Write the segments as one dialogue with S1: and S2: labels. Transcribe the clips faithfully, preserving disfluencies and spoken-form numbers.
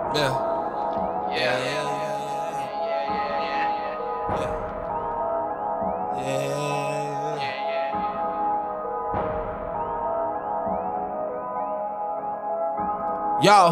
S1: Yeah. Yeah, yeah, yeah, yeah, yeah, yeah. Yo,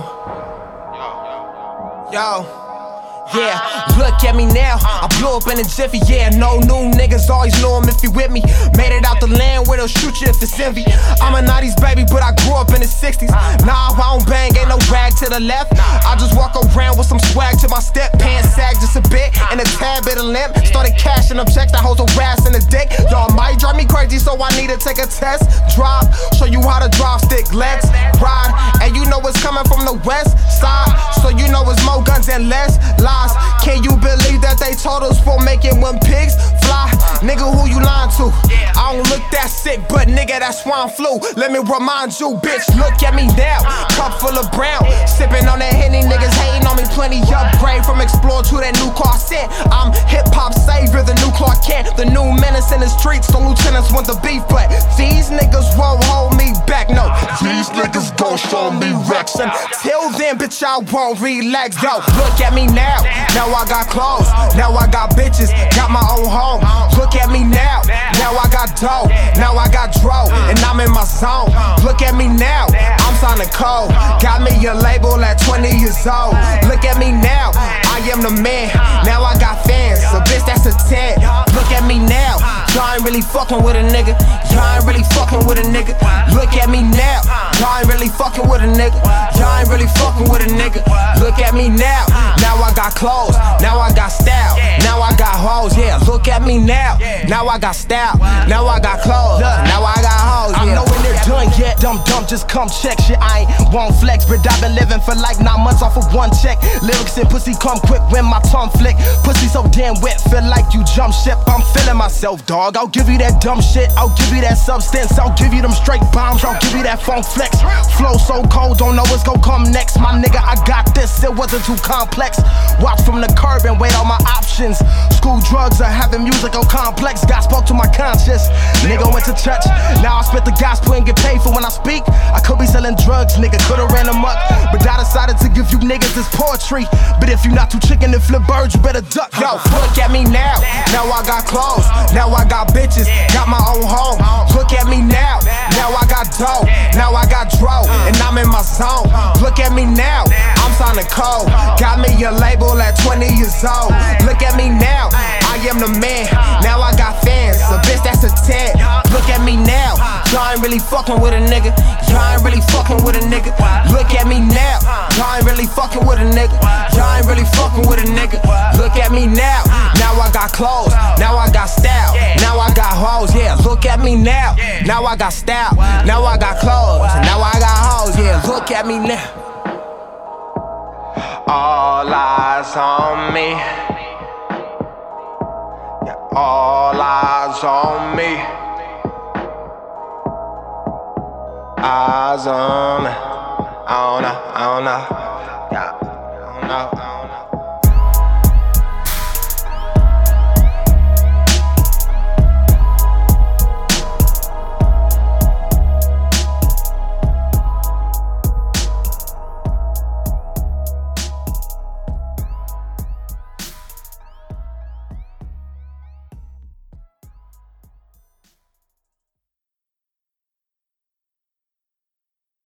S1: yo.
S2: Yeah, look at me now, I blew up in a jiffy. Yeah, no new niggas, always know him if he with me. Made it out the land where they'll shoot you if it's envy. I'm a nineties baby, but I grew up in the sixties. Nah, I don't bang, ain't no rag to the left. I just walk around with some swag to my step. Pants sag just a bit, and a tad bit of limp. Started cashing them checks, that hoes harassing the dick. Y'all might drive me crazy, so I need to take a test. Drive, show you how to drive stick. Let's ride, and you know it's coming from the west side, so you know it's more guns and less lies. Can you believe that they told us for making when pigs fly? Nigga, who you lying to? I don't look that sick, but nigga, that's swine flu. Let me remind you, bitch, look at me now. Cup full of brown, sipping on that Henny. Niggas hating on me, plenty upgrade from Explorer to that new car set. I'm hip-hop savior, the new Clark Kent, the new menace in the streets. The lieutenants want the beef, but these niggas won't hold me back. No, these niggas gon' show me Rex. Until then, bitch, I won't relax. Yo, look at me now. Now I got clothes, now I got bitches, got my own home. Look at me now, now I got dough, now I got dro, and I'm in my zone. Look at me now, I'm signing code, got me a label at twenty years old. Look at me now, I am the man, now I got fans, so bitch that's a ten. Look at me now, y'all ain't really fucking with a nigga, y'all ain't really fucking with a nigga. Look at me now, y'all ain't really fucking with a nigga, y'all ain't really fucking with a nigga. Look at me now, now I got clothes, now I got style, now I got hoes, yeah. Look at me now, now I got style, now I got clothes, now I got hoes, yeah. I know when they're done yet, dumb dumb, just come check shit. I ain't won't flex, but I've been living for like nine months off of one check. Lyrics and pussy come quick when my tongue flick. Pussy so damn wet, feel like you jump ship. I'm feeling myself, dog. I'll give you that dumb shit, I'll give you that substance, I'll give you them straight bombs, I'll give you that funk flex. Flow so cold, don't know what's gon' come next. My nigga, I got this, it wasn't too complex. Watch from the curb and weigh all my options. School drugs or having music on complex. God spoke to my conscience. Nigga went to church. Now I spit the gospel and get paid for when I speak. I could be selling drugs, nigga, could've ran them up, but I decided to give you niggas this poetry. But if you not too chicken to flip birds, you better duck. Yo, look at me now. Now I got clothes. Now I got bitches. Got my own home. Look at me now. Now I got dough. Now I got dro, and I'm in my zone. Look at me now. I'm signing code. Got me a label at twenty years old. Look at me now, I am the man. Now I got fans, a bitch that's a ten. Look at me now, y'all ain't really fucking with a nigga. Y'all ain't really fucking with a nigga. Look at me now, y'all ain't really fucking with a nigga. Y'all ain't really fucking with a nigga. Look at me now, now I got clothes, now I got style, now I got hoes, yeah. Look at me now, now I got style, now I got clothes, now I got hoes, yeah. Look at me now. All eyes on me. Yeah, all eyes on me. Eyes on me. I don't know, I don't know. Yeah, I don't know.